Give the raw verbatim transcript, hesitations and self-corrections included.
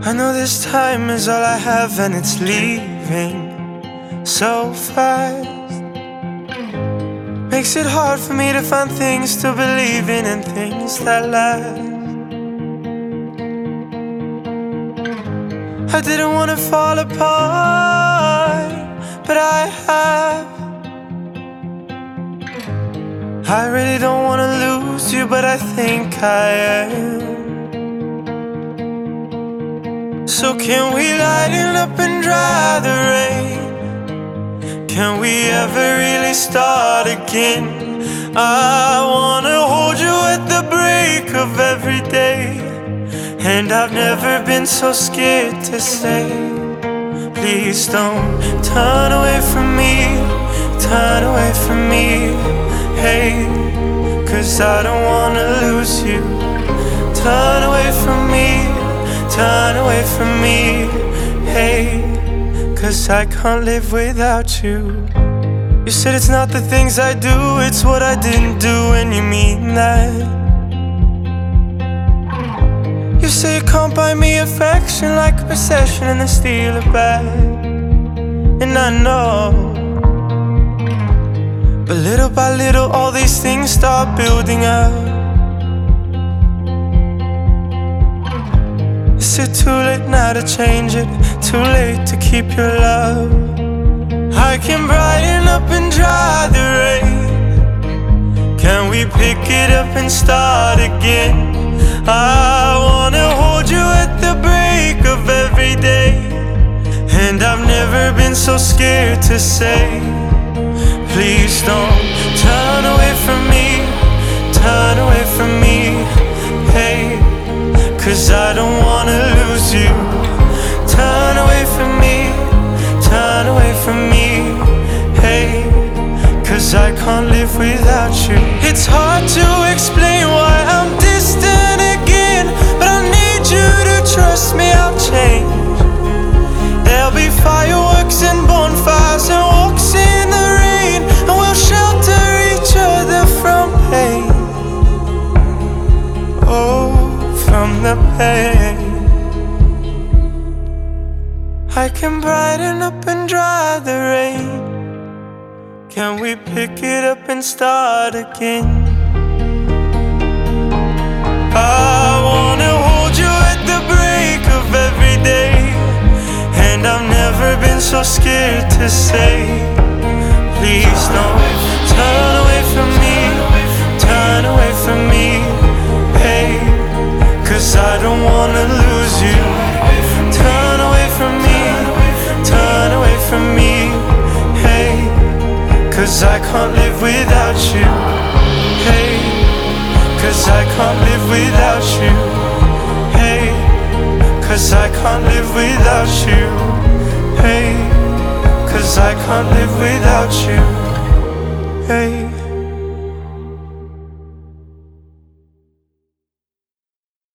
I know this time is all I have and it's leaving so fast. Makes it hard for me to find things to believe in and things that last. I didn't want to fall apart, but I have. I really don't want to lose you, but I think I am. So can we lighten up and dry the rain? Can we ever really start again? I wanna hold you at the break of every day, and I've never been so scared to say, please don't turn away from me, turn away from me, hey, 'cause I don't wanna lose you. Turn away from me, turn away from me, hey, 'cause I can't live without you. You said it's not the things I do, it's what I didn't do, and you mean that. You say you can't buy me affection like a recession and then steal it back. And I know, but little by little all these things start building up. Is it too late now to change it? Too late to keep your love? I can brighten up and dry the rain. Can we pick it up and start again? I wanna hold you at the break of every day, and I've never been so scared to say, please don't turn away from me, turn away from me, hey, 'cause I don't wanna lose you. Turn away from me, turn away from me, hey, 'cause I can't live without you. It's hard to explain why I'm distant again, but I need you to trust me, I'll change. There'll be fireworks and bonfires and walks in the rain, and we'll shelter each other from pain. Oh, from the pain. I can brighten up and dry the rain. Can we pick it up and start again? I wanna hold you at the break of every day, and I've never been so scared to say, please don't turn away from me, turn away from me, hey, 'cause I don't wanna lose you. Turn away from me, turn away from me, hey, 'cause I can't live without you, hey, 'cause I can't live without you, hey, 'cause I can't live without you, hey, 'cause I can't live without you, hey.